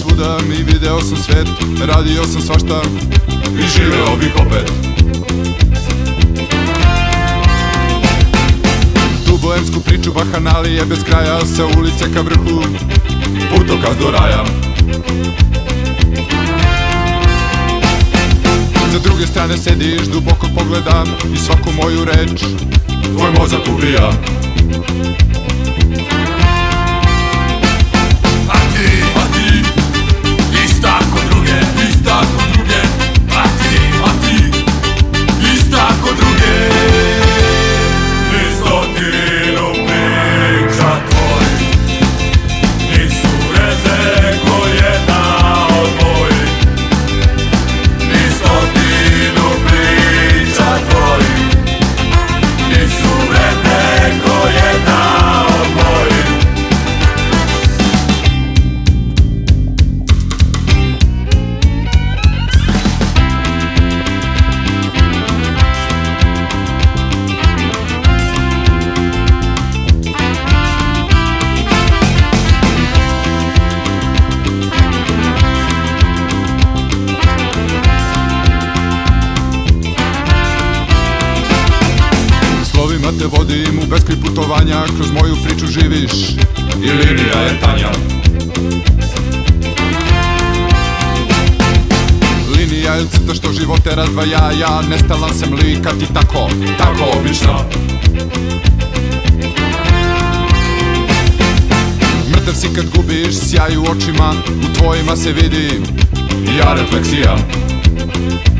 svuda i video sam svet, radio sam svašta i živeo bih opet. Tu boemsku priču bahanalije bez kraja, sa ulice ka vrhu, putokaz do raja. Sa druge strane sediš, duboko pogledam i svaku moju reč tvoj mozak ubija. A ti, ista ko druge, ista ko druge. A ti, ista ko druge. Ni stotinu priča tvojih nisu vredne ko jedna od mojih. Ni stotinu priča tvojih nisu vredne ko jedna od mojih. Slovima te vodim u beskraj putovanja, kroz moju priču živiš i linija je tanja. Linija je crta što živote razdvaja, ja nestalan sam lika ti tako obična. Mrtav si kad gubiš sjaj u očima, u tvojima se vidi ja refleksija.